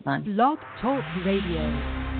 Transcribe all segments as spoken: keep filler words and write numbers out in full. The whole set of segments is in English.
on. Blog Talk Radio.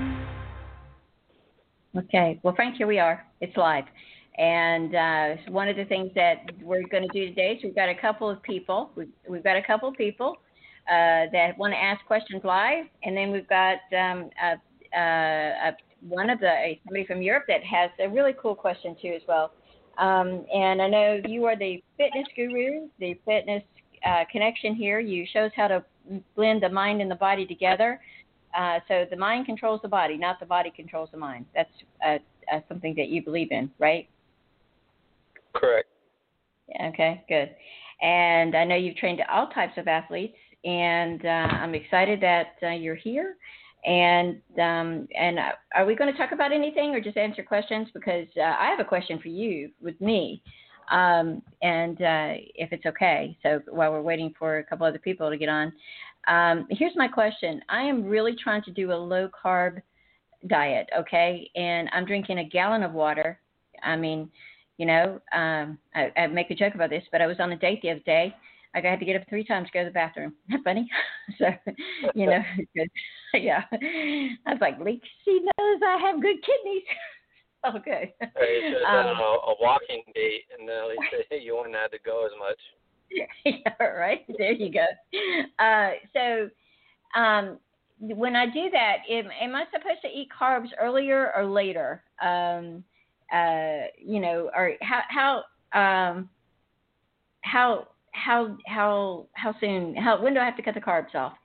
Okay. Well, Frank, here we are. It's live. And uh, one of the things that we're going to do today is we've got a couple of people. We've, we've got a couple of people uh, that want to ask questions live. And then we've got um, a, a, a, one of the, a, somebody from Europe that has a really cool question, too, as well. Um, and I know you are the fitness guru, the fitness uh, connection here. You show us how to blend the mind and the body together. Uh, so the mind controls the body, not the body controls the mind. That's uh, uh, something that you believe in, right? Correct. Okay, good. And I know you've trained all types of athletes, and uh, I'm excited that uh, you're here. And um, and uh, are we going to talk about anything or just answer questions? Because uh, I have a question for you with me, um, and uh, if it's okay. So while we're waiting for a couple other people to get on, um, here's my question. I am really trying to do a low-carb diet, okay? And I'm drinking a gallon of water. I mean, you know, um, I, I make a joke about this, but I was on a date the other day. I had to get up three times to go to the bathroom. Isn't that funny? So, you know, yeah. I was like, Leak, she knows I have good kidneys. Okay. Hey, you should have um, done a, a walking date, and then at least you wouldn't have to go as much. Yeah, right. There you go. Uh, so um, when I do that, am, am I supposed to eat carbs earlier or later? Um, uh, you know, or how how um, how how how how soon? How when do I have to cut the carbs off?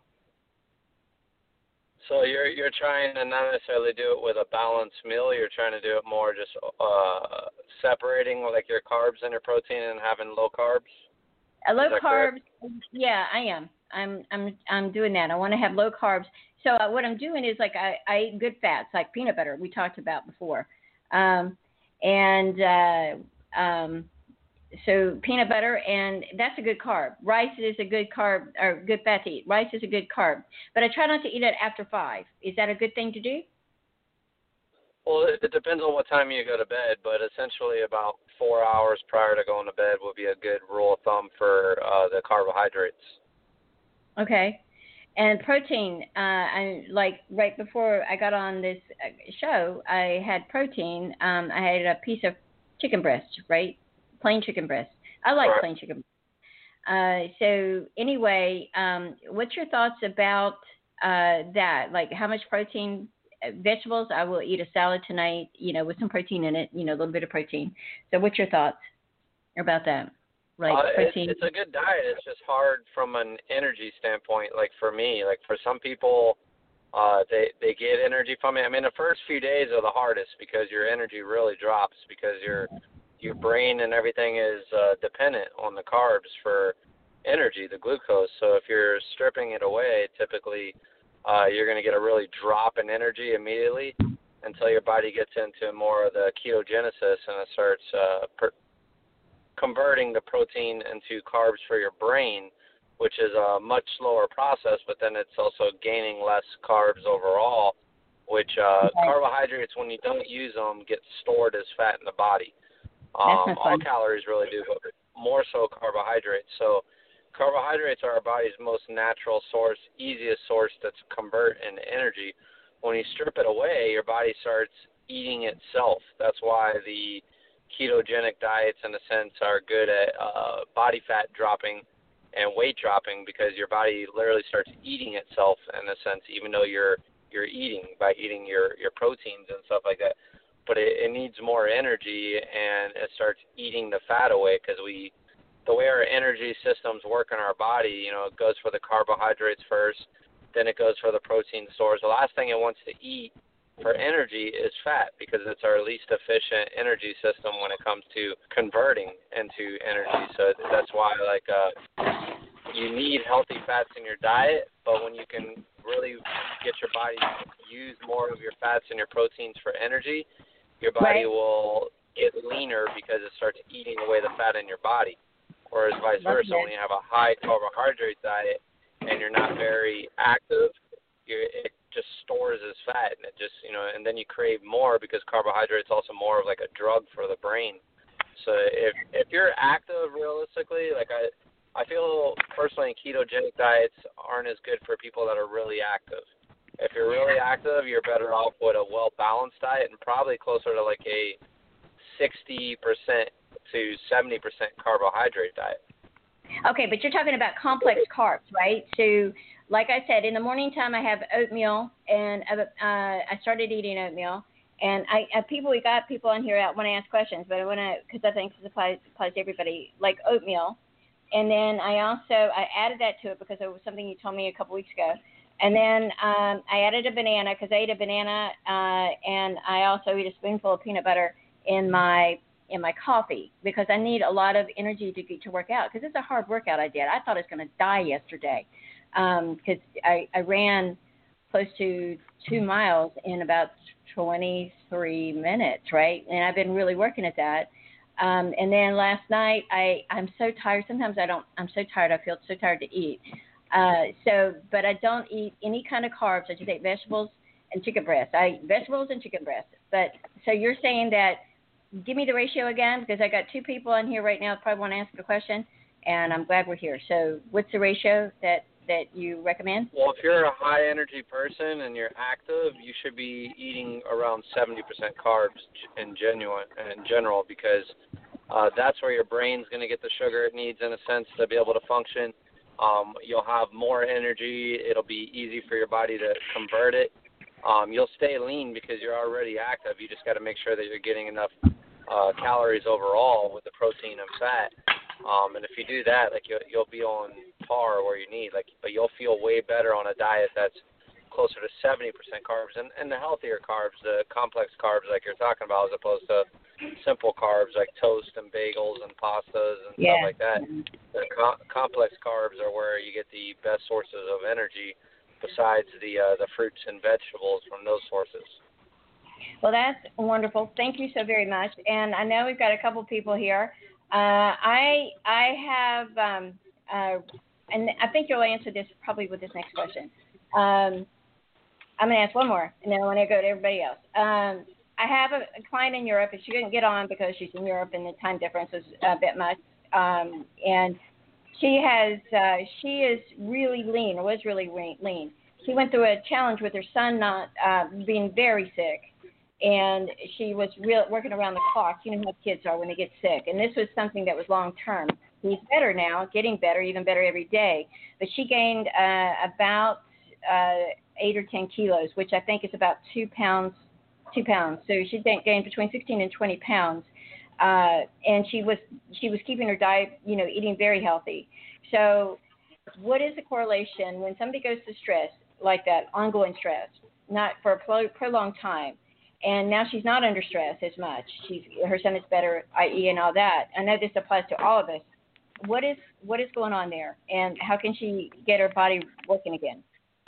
So you're you're trying to not necessarily do it with a balanced meal. You're trying to do it more just uh, separating like your carbs and your protein and having low carbs. A low carbs. Correct? Yeah, I am. I'm I'm I'm doing that. I want to have low carbs. So uh, what I'm doing is like I, I eat good fats like peanut butter we talked about before, um, and uh, um, so peanut butter, and that's a good carb. Rice is a good carb or good fat to eat. Rice is a good carb, but I try not to eat it after five. Is that a good thing to do? Well, it, it depends on what time you go to bed, but essentially about four hours prior to going to bed would be a good rule of thumb for uh, the carbohydrates. Okay. And protein, uh, I like right before I got on this show, I had protein. Um, I had a piece of chicken breast, right? Plain chicken breast. I like Right. plain chicken breast. Uh, so anyway, um, what's your thoughts about uh, that? Like how much protein? Vegetables, I will eat a salad tonight, you know, with some protein in it, you know, a little bit of protein. So what's your thoughts about that? Like uh, protein? It, it's a good diet. It's just hard from an energy standpoint. Like for me, like for some people, uh, they, they get energy from it. I mean, the first few days are the hardest because your energy really drops because your, your brain and everything is uh, dependent on the carbs for energy, the glucose. So if you're stripping it away, typically Uh, you're going to get a really drop in energy immediately until your body gets into more of the ketogenesis and it starts uh, per- converting the protein into carbs for your brain, which is a much slower process, but then it's also gaining less carbs overall, which uh, okay. carbohydrates, when you don't use them, get stored as fat in the body. Um, all calories really do, but more so carbohydrates. So carbohydrates are our body's most natural source, easiest source to convert into energy. When you strip it away, your body starts eating itself. That's why the ketogenic diets, in a sense, are good at uh, body fat dropping and weight dropping because your body literally starts eating itself, in a sense, even though you're you're eating by eating your, your proteins and stuff like that. But it, it needs more energy, and it starts eating the fat away because we the way our energy systems work in our body, you know, it goes for the carbohydrates first, then it goes for the protein stores. The last thing it wants to eat for energy is fat because it's our least efficient energy system when it comes to converting into energy. So that's why, like, uh, you need healthy fats in your diet, but when you can really get your body to use more of your fats and your proteins for energy, your body right. will get leaner because it starts eating away the fat in your body. Whereas vice versa, when you have a high carbohydrate diet and you're not very active, you it just stores as fat, and it just you know, and then you crave more because carbohydrates also more of like a drug for the brain. So if if you're active realistically, like I, I feel personally ketogenic diets aren't as good for people that are really active. If you're really active, you're better off with a well-balanced diet and probably closer to like a sixty percent to seventy percent carbohydrate diet. Okay, but you're talking about complex carbs, right? So, like I said, in the morning time, I have oatmeal, and uh, I started eating oatmeal. And I, uh, people, we got people on here that want to ask questions, but I want to, because I think this applies, applies to everybody, like oatmeal. And then I also, I added that to it because it was something you told me a couple weeks ago. And then um, I added a banana because I ate a banana, uh, and I also eat a spoonful of peanut butter in my in my coffee because I need a lot of energy to get to work out because it's a hard workout I did. I thought I was going to die yesterday because um, I, I ran close to two miles in about twenty-three minutes, right? And I've been really working at that. Um, and then last night, I, I'm so tired. Sometimes I don't, I'm so tired. I feel so tired to eat. Uh, so, but I don't eat any kind of carbs. I just eat vegetables and chicken breast. I eat vegetables and chicken breast. But so you're saying that, give me the ratio again, because I got two people in here right now that probably want to answer the question, and I'm glad we're here. So what's the ratio that, that you recommend? Well, if you're a high-energy person and you're active, you should be eating around seventy percent carbs in, genuine, in general because uh, that's where your brain's going to get the sugar it needs, in a sense, to be able to function. Um, you'll have more energy. It'll be easy for your body to convert it. Um, you'll stay lean because you're already active. You just got to make sure that you're getting enough uh, calories overall with the protein and fat. Um, and if you do that, like you'll, you'll be on par where you need. Like, but you'll feel way better on a diet that's closer to seventy percent carbs and, and the healthier carbs, the complex carbs like you're talking about, as opposed to simple carbs like toast and bagels and pastas and yeah. stuff like that. The co- complex carbs are where you get the best sources of energy besides the uh, the fruits and vegetables from those sources. Well, that's wonderful. Thank you so very much. And I know we've got a couple people here. Uh, I I have, um, uh, and I think you'll answer this probably with this next question. Um, I'm going to ask one more, and then I want to go to everybody else. Um, I have a, a client in Europe, and she couldn't get on because she's in Europe, and the time difference is a bit much. Um, and she has, uh, she is really lean, or was really lean. She went through a challenge with her son not uh, being very sick. And she was real, working around the clock. You know how kids are when they get sick. And this was something that was long-term. He's better now, getting better, even better every day. But she gained uh, about uh, eight or ten kilos, which I think is about two pounds. Two pounds. So she gained between sixteen and twenty pounds. Uh, and she was she was keeping her diet, you know, eating very healthy. So what is the correlation when somebody goes to stress like that, ongoing stress, not for a prolonged time? And now she's not under stress as much. She's her son is better, that is, and all that. I know this applies to all of us. What is what is going on there, and how can she get her body working again?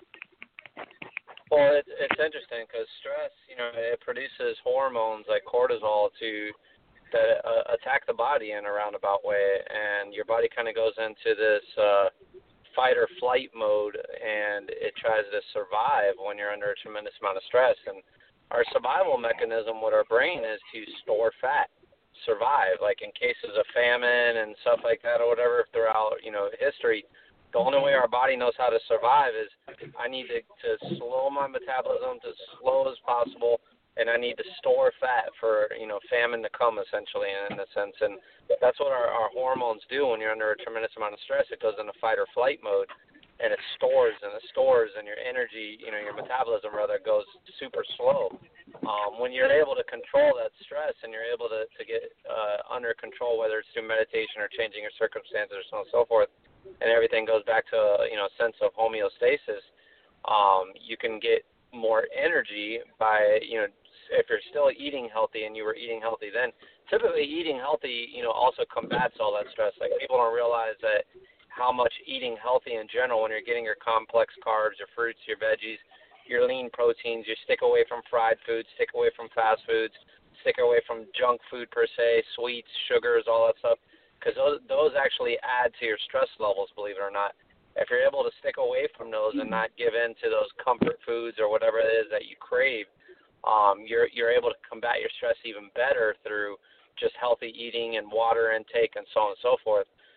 Well, it, it's interesting because stress, you know, it produces hormones like cortisol to that uh, attack the body in a roundabout way, and your body kind of goes into this uh, fight or flight mode, and it tries to survive when you're under a tremendous amount of stress. And our survival mechanism with our brain is to store fat, survive, like in cases of famine and stuff like that or whatever throughout, you know, history. The only way our body knows how to survive is I need to, to slow my metabolism to slow as possible, and I need to store fat for, you know, famine to come, essentially, in a sense. And that's what our, our hormones do when you're under a tremendous amount of stress. It goes into fight or flight mode. And it stores and it stores, and your energy, you know, your metabolism rather goes super slow. Um, when you're able to control that stress and you're able to, to get uh, under control, whether it's through meditation or changing your circumstances or so on and so forth, and everything goes back to, you know, a sense of homeostasis, um, you can get more energy by, you know, if you're still eating healthy and you were eating healthy then, typically eating healthy, you know, also combats all that stress. Like people don't realize that how much eating healthy in general, when you're getting your complex carbs, your fruits, your veggies, your lean proteins, you stick away from fried foods, stick away from fast foods, stick away from junk food per se, sweets, sugars, all that stuff, because those, those actually add to your stress levels, believe it or not. If you're able to stick away from those and not give in to those comfort foods or whatever it is that you crave, um, you're you're able to combat your stress even better through just healthy eating and water intake and so on and so forth.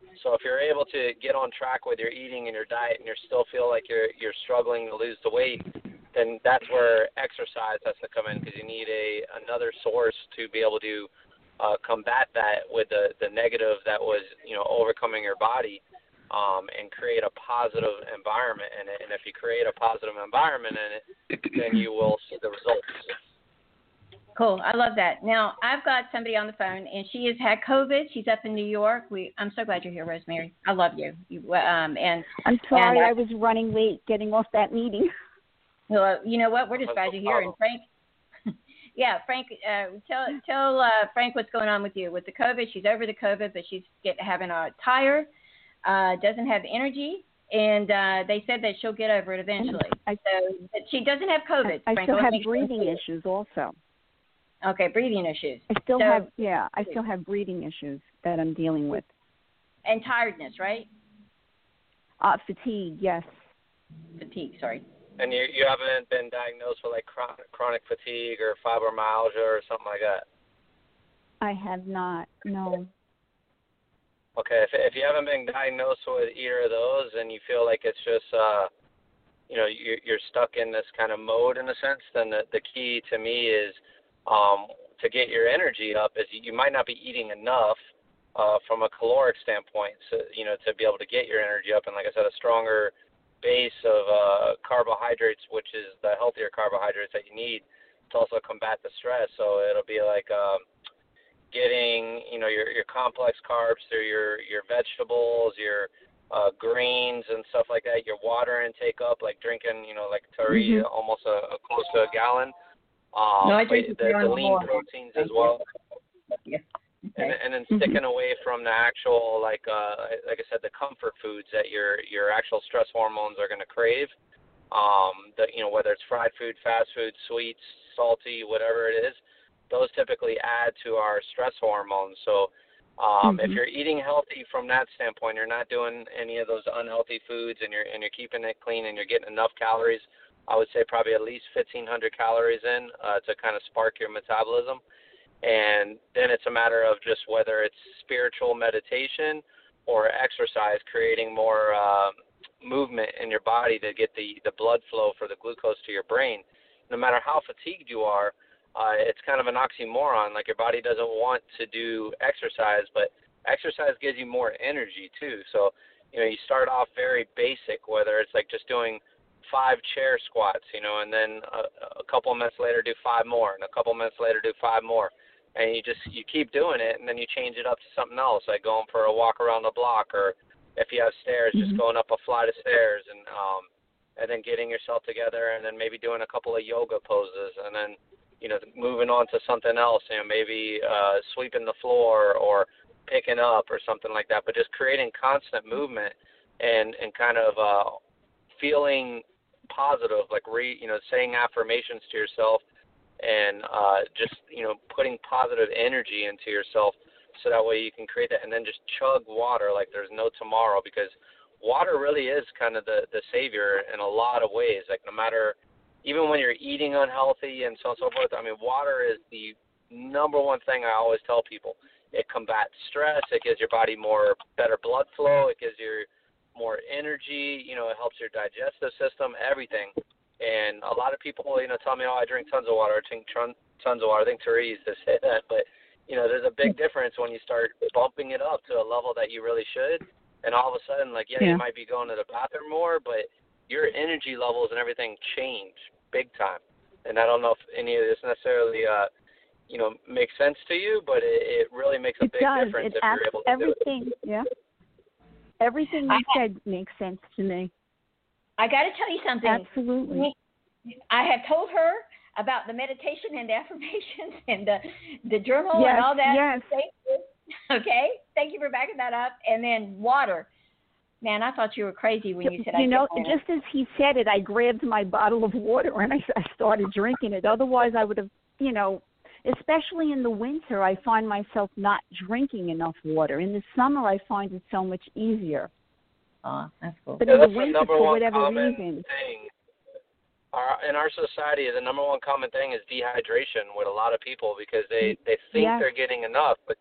So if you're able to get on track with your eating and your diet, and you still feel like you're you're struggling to lose the weight, then that's where exercise has to come in, because you need a another source to be able to uh, combat that with the the negative that was, you know, overcoming your body, um, and create a positive environment in it. And if you create a positive environment in it, then you will see the results. Cool. I love that. Now, I've got somebody on the phone, and she has had COVID. She's up in New York. We, I'm so glad you're here, Rosemary. I love you. you um, and I'm sorry and I, I was running late getting off that meeting. Well, you know what? We're just glad you're here. And Frank, yeah, Frank, uh, tell tell uh, Frank what's going on with you with the COVID. She's over the COVID, but she's get, having a tired, uh, doesn't have energy, and uh, they said that she'll get over it eventually. I, so but she doesn't have COVID. I, I Frank, still have sure breathing issues also. Okay, breathing issues. I still so, have, yeah, I still have breathing issues that I'm dealing with. And tiredness, right? Uh, fatigue, yes. Fatigue, sorry. And you you haven't been diagnosed with like chronic, chronic fatigue or fibromyalgia or something like that? I have not, no. Okay, if if you haven't been diagnosed with either of those, and you feel like it's just, uh, you know, you're, you're stuck in this kind of mode in a sense, then the, the key to me is um, to get your energy up. Is you might not be eating enough uh, from a caloric standpoint, so, you know, to be able to get your energy up. And like I said, a stronger base of uh, carbohydrates, which is the healthier carbohydrates that you need to also combat the stress. So it'll be like um, getting, you know, your, your complex carbs through your, your vegetables, your uh, greens and stuff like that, your water intake up, like drinking, you know, like Tari, mm-hmm. almost a, a close to a gallon. Um, no, I drink the, the lean proteins as well. Yeah. Okay. And, and then sticking mm-hmm. away from the actual, like uh, like I said, the comfort foods that your your actual stress hormones are going to crave. Um, the, you know, whether it's fried food, fast food, sweets, salty, whatever it is, those typically add to our stress hormones. So um, mm-hmm. if you're eating healthy from that standpoint, you're not doing any of those unhealthy foods, and you're and you're keeping it clean, and you're getting enough calories. I would say probably at least fifteen hundred calories in uh, to kind of spark your metabolism. And then it's a matter of just whether it's spiritual meditation or exercise, creating more uh, movement in your body to get the, the blood flow for the glucose to your brain. No matter how fatigued you are, uh, it's kind of an oxymoron. Like your body doesn't want to do exercise, but exercise gives you more energy too. So, you know, you start off very basic, whether it's like just doing five chair squats, you know, and then a, a couple of minutes later do five more, and a couple of minutes later do five more. And you just, you keep doing it, and then you change it up to something else, like going for a walk around the block, or if you have stairs, mm-hmm. just going up a flight of stairs, and um, and then getting yourself together, and then maybe doing a couple of yoga poses, and then, you know, moving on to something else, you know, maybe uh, sweeping the floor or picking up or something like that. But just creating constant movement and, and kind of uh, feeling positive, like re, you know, saying affirmations to yourself, and uh, just, you know, putting positive energy into yourself, so that way you can create that, and then just chug water like there's no tomorrow, because water really is kind of the, the savior in a lot of ways. Like no matter, even when you're eating unhealthy and so on and so forth, I mean, water is the number one thing I always tell people. It combats stress, it gives your body more, better blood flow, it gives you more energy, you know, it helps your digestive system, everything. And a lot of people, you know, tell me, oh, I drink tons of water. I drink tons of water. I think Therese used to say that. But, you know, there's a big difference when you start bumping it up to a level that you really should. And all of a sudden, like, yeah, yeah. you might be going to the bathroom more, but your energy levels and everything change big time. And I don't know if any of this necessarily, uh, you know, makes sense to you, but it, it really makes a it big does. difference it if you're able to everything, do it. Yeah. Everything you I, said makes sense to me. I got to tell you something. Absolutely. I have told her about the meditation and the affirmations and the the journal yes, and all that. Yes. Okay. Thank you for backing that up. And then water. Man, I thought you were crazy when you said. You I know, just as he said it, I grabbed my bottle of water and I, I started drinking it. Otherwise, I would have, you know, especially in the winter, I find myself not drinking enough water. In the summer, I find it so much easier. Oh, that's cool. But yeah, in that's the winter, the for whatever Thing. reason. Our, in our society, the number one common thing is dehydration with a lot of people, because they, they think yes. they're getting enough, but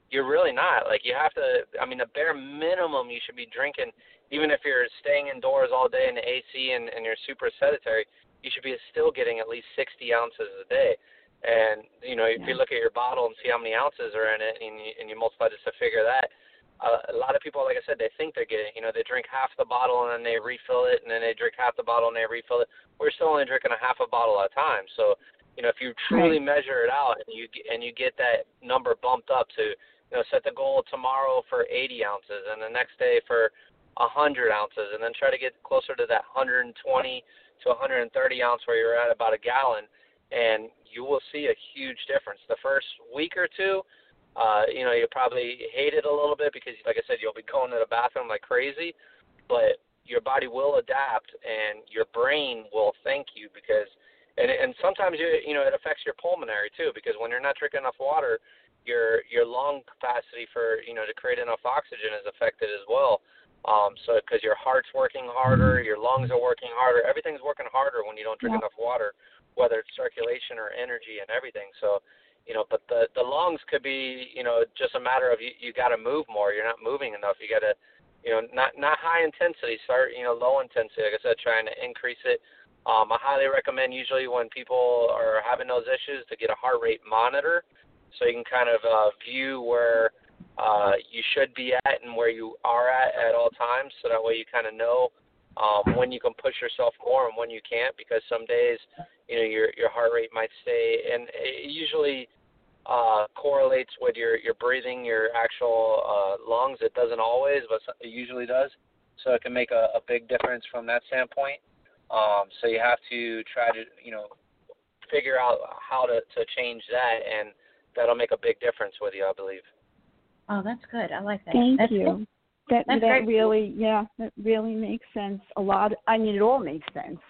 you're really not. Like, you have to, I mean, the bare minimum you should be drinking, even if you're staying indoors all day in the A C and, and you're super sedentary, you should be still getting at least sixty ounces a day. And, you know, if yeah. you look at your bottle and see how many ounces are in it, and you, and you multiply just to figure that, uh, a lot of people, like I said, they think they're getting, you know, they drink half the bottle and then they refill it, and then they drink half the bottle and they refill it. We're still only drinking a half a bottle at a time. So, you know, if you truly right. measure it out and you and you get that number bumped up to, you know, set the goal tomorrow for eighty ounces and the next day for one hundred ounces, and then try to get closer to that one hundred twenty to one hundred thirty ounce where you're at about a gallon, and you will see a huge difference. The first week or two, uh, you know, you'll probably hate it a little bit because, like I said, you'll be going to the bathroom like crazy, but your body will adapt and your brain will thank you because, and and sometimes, you you know, it affects your pulmonary too, because when you're not drinking enough water, your your lung capacity for, you know, to create enough oxygen is affected as well. Um, so because your heart's working harder, your lungs are working harder, everything's working harder when you don't drink yeah. enough water, whether it's circulation or energy and everything. So, you know, but the the lungs could be, you know, just a matter of you, you got to move more. You're not moving enough. You got to, you know, not not high intensity. Start, you know, low intensity. Like I said, trying to increase it. Um, I highly recommend usually when people are having those issues to get a heart rate monitor, so you can kind of uh, view where uh, you should be at and where you are at at all times. So that way you kind of know um, when you can push yourself more and when you can't, because some days, you know, your your heart rate might stay, and it usually uh, correlates with your, your breathing, your actual uh, lungs. It doesn't always, but it usually does. So it can make a, a big difference from that standpoint. Um, so you have to try to, you know, figure out how to, to change that, and that'll make a big difference with you, I believe. Oh, that's good. I like that. Thank that's you. Cool. That that's that really, cool. yeah, that really makes sense. A lot. I mean, it all makes sense.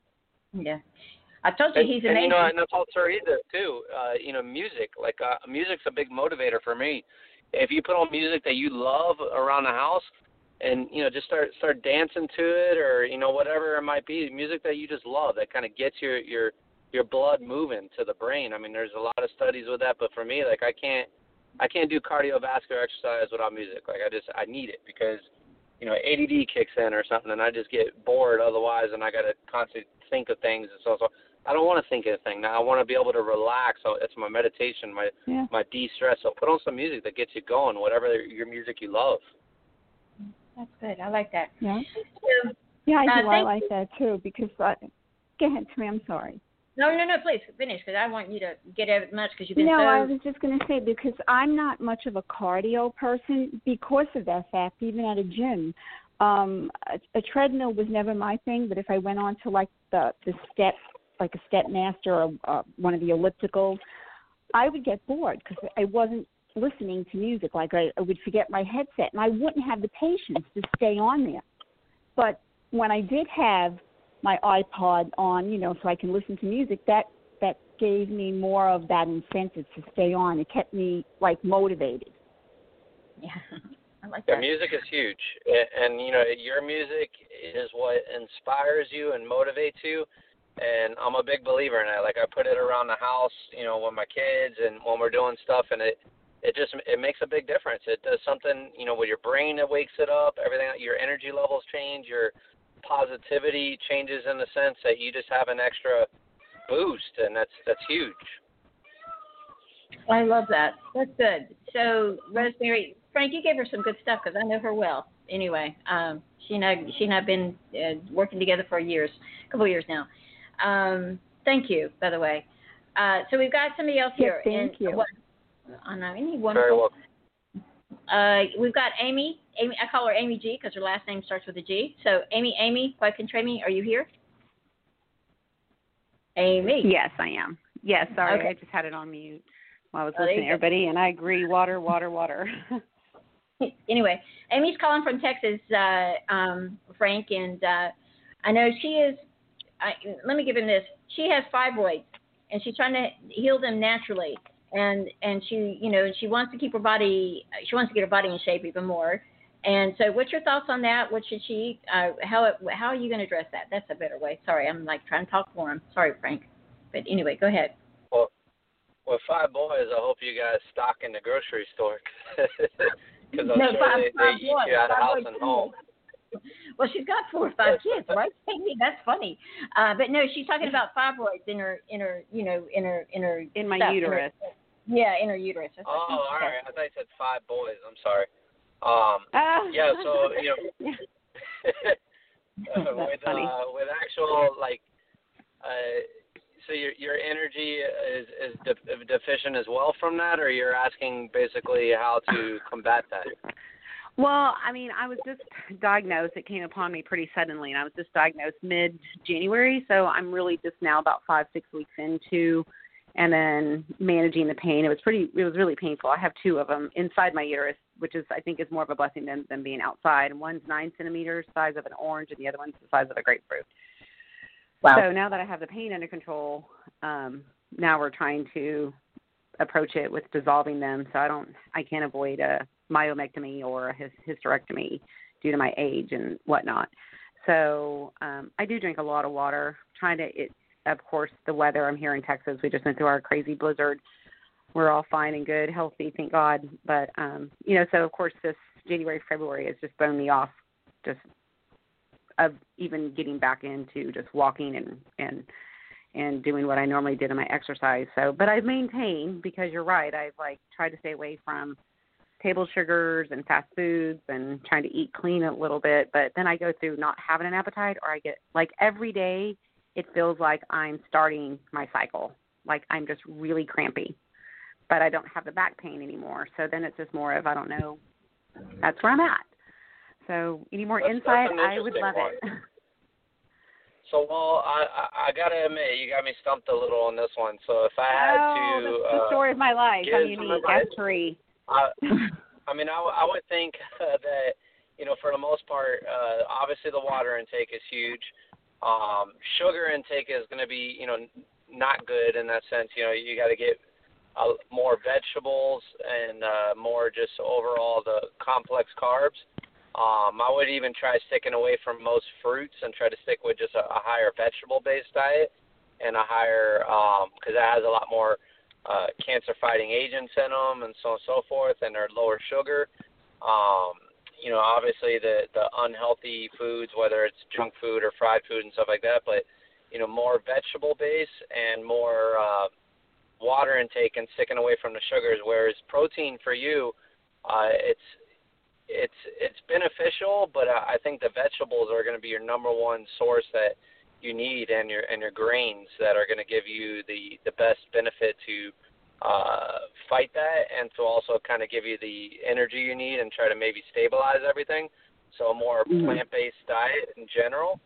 Yeah. I told you and, he's amazing. And, you know, and that's also either, too. Uh, you know, music. Like, uh, music's a big motivator for me. If you put on music that you love around the house, and, you know, just start start dancing to it, or, you know, whatever it might be, music that you just love, that kind of gets your, your your blood moving to the brain. I mean, there's a lot of studies with that, but for me, like, I can't I can't do cardiovascular exercise without music. Like, I just, I need it because, you know, A D D kicks in or something, and I just get bored otherwise, and I got to constantly think of things. And so, so I don't want to think of a thing. Now I want to be able to relax. So it's my meditation, my yeah. my de-stress. So put on some music that gets you going, whatever your music you love. That's good. I like that. Yeah. So, yeah, I do. uh, I like that too because. Uh, go ahead, Tammy. I'm sorry. No, no, no. Please finish because I want you to get as much because you've been. No, so... I was just going to say because I'm not much of a cardio person because of that fact. Even at a gym, um, a, a treadmill was never my thing. But if I went on to like the the step, like a step master or uh, one of the ellipticals, I would get bored because I wasn't listening to music. Like I, I would forget my headset, and I wouldn't have the patience to stay on there. But when I did have my iPod on, you know, so I can listen to music, that that gave me more of that incentive to stay on. It kept me, like, motivated. Yeah, I like that. Yeah, music is huge. And, and, you know, your music is what inspires you and motivates you. And I'm a big believer in that. Like, I put it around the house, you know, with my kids and when we're doing stuff, and it, it just it makes a big difference. It does something, you know, with your brain. It wakes it up. Everything, your energy levels change. Your positivity changes in the sense that you just have an extra boost, and that's that's huge. I love that. That's good. So, Rosemary, Frank, you gave her some good stuff because I know her well. Anyway, um, she and I, she and I have been uh, working together for years, a couple of years now. Um, thank you, by the way. Uh, so we've got somebody else here. Yes, thank and, you. What, I know, any wonderful. Very welcome. Uh, we've got Amy. Amy, I call her Amy G because her last name starts with a G. So, Amy, Amy, Quakentremi, are you here? Amy. Yes, I am. Yes, sorry, okay. I just had it on mute while I was oh, listening to everybody, and I agree, water, water, water. Anyway, Amy's calling from Texas, uh, um, Frank, and uh, I know she is, I, let me give him this, she has fibroids, and she's trying to heal them naturally. And and she, you know, she wants to keep her body, she wants to get her body in shape even more. And so what's your thoughts on that? What should she, uh, how how are you going to address that? That's a better way. Sorry, I'm like trying to talk for him. Sorry, Frank. But anyway, go ahead. Well, with five boys, I hope you guys stock in the grocery store because I'm No, sure five- they, five they eat boys, you out of five house boys and too. home. Well, she's got four or five kids, right? Amy, that's funny. Uh, but no, she's talking about fibroids in her, in her, you know, in her, in her. In my stuff, uterus. In her, yeah, in her uterus. That's Oh, what she all said. right. I thought you said five boys. I'm sorry. Um, Ah. yeah. So you know, That's with funny. uh, with actual like, uh, so your your energy is is de- deficient as well from that, or you're asking basically how to combat that? Well, I mean, I was just diagnosed. It came upon me pretty suddenly, and I was just diagnosed mid-January. So I'm really just now about five, six weeks into, and then managing the pain. It was pretty. It was really painful. I have two of them inside my uterus, which is I think is more of a blessing than, than being outside. And one's nine centimeters, size of an orange, and the other one's the size of a grapefruit. Wow. So now that I have the pain under control, um, now we're trying to approach it with dissolving them, so I don't. I can't avoid a myomectomy or a hysterectomy due to my age and whatnot. So um, I do drink a lot of water. Trying to, it, of course, the weather. I'm here in Texas. We just went through our crazy blizzard. We're all fine and good, healthy, thank God. But um, you know, so of course, this January, February has just thrown me off, just of even getting back into just walking and and and doing what I normally did in my exercise. So, but I've maintained because you're right. I've like tried to stay away from table sugars and fast foods and trying to eat clean a little bit, but then I go through not having an appetite, or I get like every day it feels like I'm starting my cycle. Like I'm just really crampy, but I don't have the back pain anymore. So then it's just more of, I don't know, that's where I'm at. So any more That's, insight, that's I would love one. it. So, well, I, I I gotta admit, you got me stumped a little on this one. So if I had oh, to, that's the uh, story of my life. give I'm unique. some That's free. I, I mean, I, I would think uh, that, you know, for the most part, uh, obviously the water intake is huge. Um, sugar intake is going to be, you know, not good in that sense. You know, you got to get uh, more vegetables and uh, more just overall the complex carbs. Um, I would even try sticking away from most fruits and try to stick with just a, a higher vegetable-based diet and a higher, because um, it has a lot more uh, cancer-fighting agents in them and so on and so forth, and they're lower sugar. Um, you know, obviously the, the unhealthy foods, whether it's junk food or fried food and stuff like that, but, you know, more vegetable-based and more uh, water intake and sticking away from the sugars, whereas protein for you, uh, it's, It's it's beneficial, but I think the vegetables are going to be your number one source that you need, and your and your grains that are going to give you the, the best benefit to uh, fight that, and to also kind of give you the energy you need and try to maybe stabilize everything. So a more Mm-hmm. plant-based diet in general,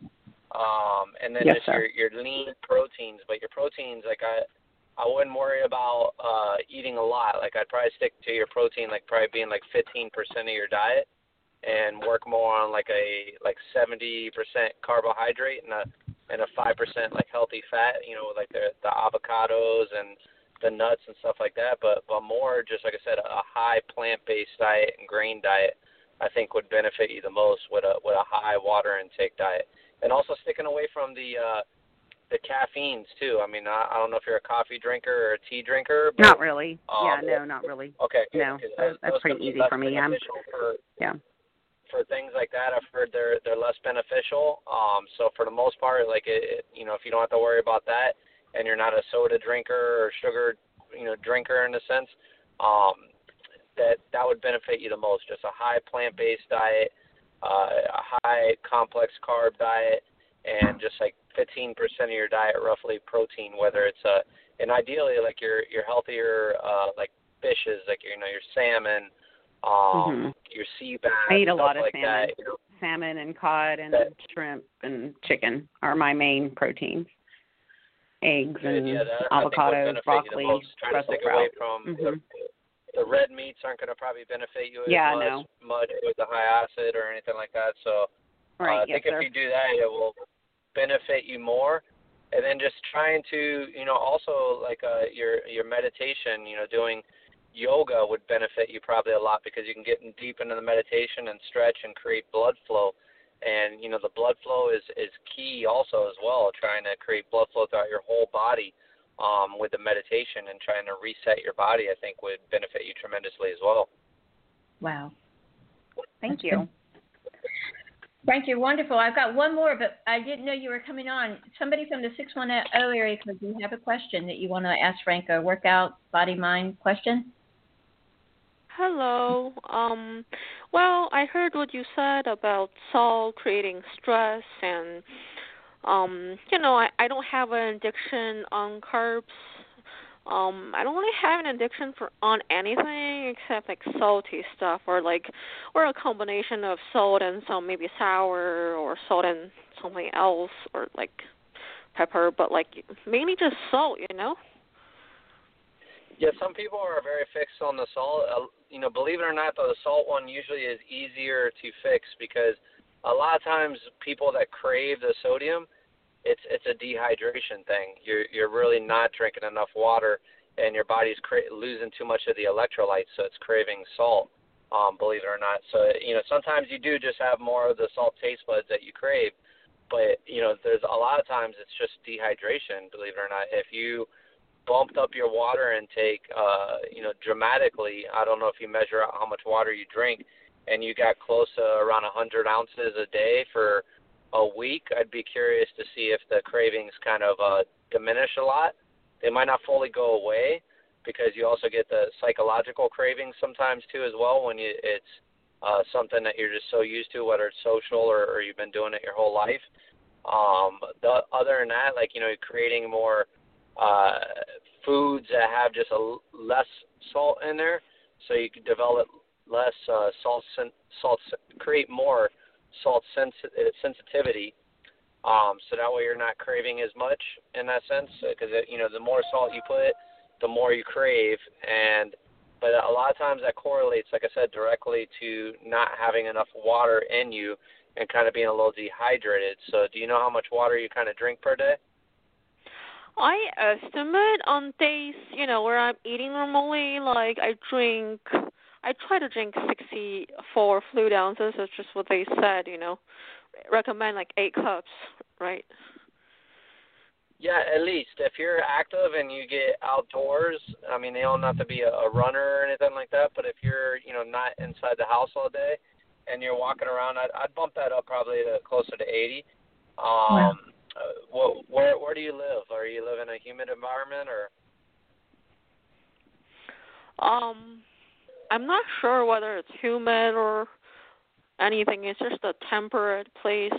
um, and then Yes, just sir. your, your lean proteins. But your proteins, like I. I wouldn't worry about uh, eating a lot. Like I'd probably stick to your protein, like probably being like fifteen percent of your diet, and work more on like a like seventy percent carbohydrate and a and a five percent like healthy fat. You know, like the the avocados and the nuts and stuff like that. But but more just like I said, a high plant-based diet and grain diet, I think would benefit you the most with a with a high water intake diet, and also sticking away from the uh, the caffeines too. I mean, I, I don't know if you're a coffee drinker or a tea drinker. But, Not really. um, yeah, no, not really. Okay. No, Good, that's, that's those pretty could be easy less for me. I'm, beneficial For, yeah. for things like that, I've heard they're they're less beneficial. Um, so for the most part, like it, it, you know, if you don't have to worry about that, and you're not a soda drinker or sugar, you know, drinker in a sense, um, that that would benefit you the most. Just a high plant-based diet, uh, a high complex carb diet, and just like fifteen percent of your diet roughly protein, whether it's a and ideally like your your healthier uh, like fishes, like you know your salmon, um, Mm-hmm. your sea bass. I eat a lot of like salmon. That, you know. Salmon and cod and That, shrimp and chicken are my main proteins. Eggs and yeah, that, avocados, broccoli, Try to Brussels stick away sprouts. from Mm-hmm. the, the red meats aren't going to probably benefit you as Yeah, much, no. much with the high acid or anything like that. So Right, uh, I yes, think sir. if you do that, it will benefit you more. And then just trying to, you know, also like uh, your your meditation, you know, doing yoga would benefit you probably a lot because you can get in deep into the meditation and stretch and create blood flow. And, you know, the blood flow is, is key also as well, trying to create blood flow throughout your whole body. um, with the meditation and trying to reset your body, I think would benefit you tremendously as well. Wow. Thank That's you. good. Frank, you're wonderful. I've got one more, but I didn't know you were coming on. Somebody from the six one zero area code, do you have a question that you want to ask Frank, a workout, body, mind question? Hello. Um, well, I heard what you said about salt creating stress, and um, you know, I, I don't have an addiction on carbs. Um, I don't really have an addiction for on anything except like salty stuff, or like, or a combination of salt and some maybe sour, or salt and something else, or like pepper, but like mainly just salt, you know. Yeah, some people are very fixed on the salt. Uh, you know, believe it or not, though, the salt one usually is easier to fix because a lot of times people that crave the sodium, it's it's a dehydration thing. You're you're really not drinking enough water, and your body's cra- losing too much of the electrolytes, so it's craving salt. Um, believe it or not. So you know, sometimes you do just have more of the salt taste buds that you crave, but you know, there's a lot of times it's just dehydration. Believe it or not, if you bumped up your water intake, uh, you know, dramatically. I don't know if you measure out how much water you drink, and you got close to around one hundred ounces a day for a week. I'd be curious to see if the cravings kind of uh, diminish a lot. They might not fully go away because you also get the psychological cravings sometimes too as well when you, it's uh, something that you're just so used to, whether it's social or, or you've been doing it your whole life. Um, the, other than that, like, you know, creating more uh, foods that have just a l- less salt in there, so you can develop less uh, salt, sen- salt, create more salt sens- sensitivity. Um, so that way you're not craving as much in that sense, because you know the more salt you put, the more you crave. And but a lot of times that correlates, like I said, directly to not having enough water in you and kind of being a little dehydrated. So do you know how much water you kind of drink per day? I estimate on days, you know, where I'm eating normally, like I drink, I try to drink sixty-four fluid ounces. That's just what they said, you know. Recommend like eight cups, right? Yeah, at least. If you're active and you get outdoors, I mean, they don't have to be a, a runner or anything like that, but if you're, you know, not inside the house all day and you're walking around, I'd, I'd bump that up probably to closer to eighty. Um, wow. Uh, what, where where do you live? Are you live in a humid environment or? Um, I'm not sure whether it's humid or anything. It's just a temperate place.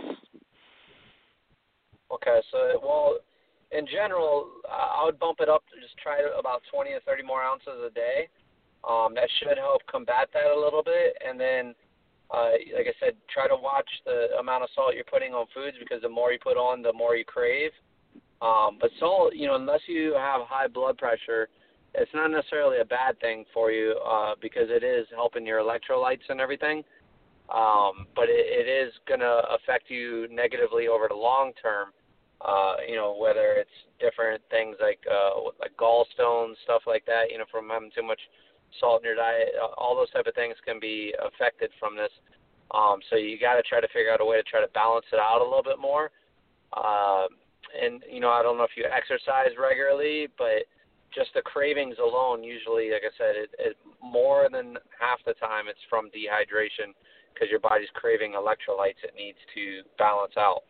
Okay, so well, in general, I would bump it up to just try about twenty or thirty more ounces a day. Um, that should help combat that a little bit, and then. Uh, like I said, try to watch the amount of salt you're putting on foods because the more you put on, the more you crave. Um, but salt, you know, unless you have high blood pressure, it's not necessarily a bad thing for you uh, because it is helping your electrolytes and everything. Um, but it, it is going to affect you negatively over the long term, uh, you know, whether it's different things like uh, like gallstones, stuff like that, you know, from having too much salt in your diet, all those type of things can be affected from this. Um, so you got to try to figure out a way to try to balance it out a little bit more. Uh, and, you know, I don't know if you exercise regularly, but just the cravings alone, usually, like I said, it, it more than half the time it's from dehydration because your body's craving electrolytes it needs to balance out.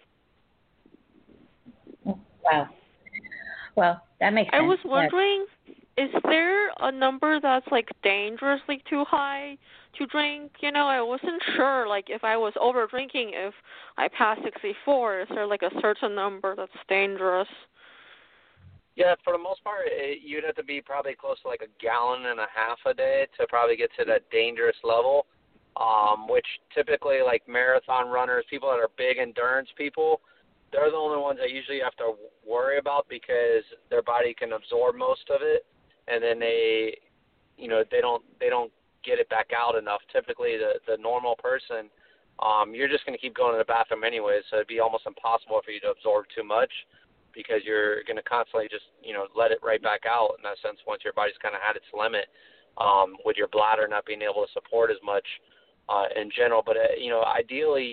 Wow. Well, that makes sense. I was wondering, is there a number that's like dangerously too high to drink? You know, I wasn't sure, like, if I was over drinking, if I passed sixty-four, is there like a certain number that's dangerous? Yeah, for the most part, it, you'd have to be probably close to like a gallon and a half a day to probably get to that dangerous level, um, which typically like marathon runners, people that are big endurance people, they're the only ones that usually have to worry about because their body can absorb most of it, and then they, you know, they don't they don't get it back out enough. Typically, the the normal person, um, you're just going to keep going to the bathroom anyways, so it'd be almost impossible for you to absorb too much because you're going to constantly just, you know, let it right back out in that sense once your body's kind of had its limit, um, with your bladder not being able to support as much uh, in general. But, uh, you know, ideally,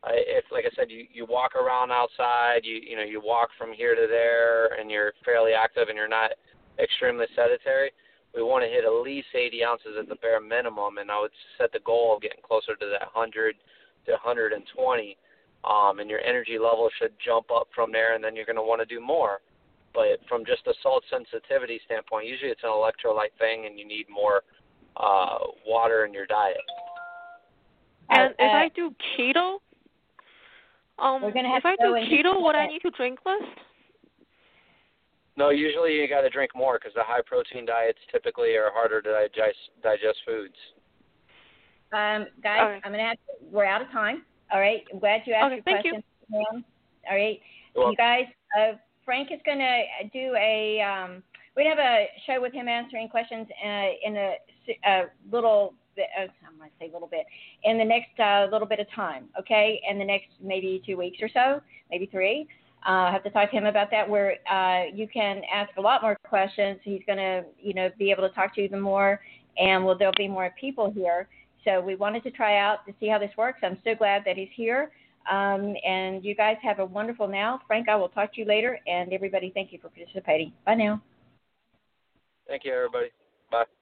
Uh, if, like I said, you, you walk around outside, you you know, you walk from here to there, and you're fairly active and you're not extremely sedentary, we want to hit at least eighty ounces at the bare minimum, and I would set the goal of getting closer to that one hundred to one hundred twenty, um, and your energy level should jump up from there, and then you're going to want to do more. But from just a salt sensitivity standpoint, usually it's an electrolyte thing, and you need more uh, water in your diet. And uh, if I do keto, um, we're gonna have if I to go do into keto, would I that. need to drink less? No, usually you got to drink more because the high protein diets typically are harder to digest digest foods. Um, guys, Okay. I'm gonna have to, we're out of time. All right. I'm glad you asked Okay, your thank question. Ma'am. All right. You're You guys, uh, Frank is gonna do a. Um, we have a show with him answering questions uh, in a, a little. Bit, uh, I'm gonna say a little bit in the next uh, little bit of time. Okay, in the next maybe two weeks or so, maybe three. Uh, I have to talk to him about that, where uh, you can ask a lot more questions. He's going to, you know, be able to talk to you even more, and well, there'll be more people here. So we wanted to try out to see how this works. I'm so glad that he's here. Um, and you guys have a wonderful now. Frank, I will talk to you later, and everybody, thank you for participating. Bye now. Thank you, everybody. Bye.